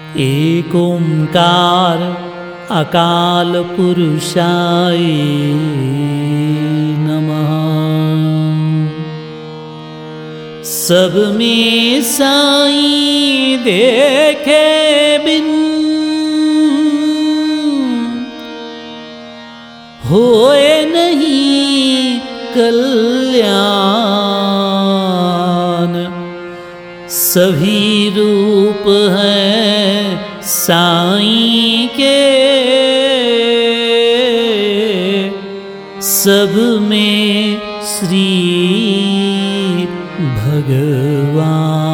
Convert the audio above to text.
एक ओंकार अकाल पुरुषाय नमः। सब में साईं देखे बिन होए नहीं कल्याण। सभी रूप हैं साईं के, सब में श्री भगवान।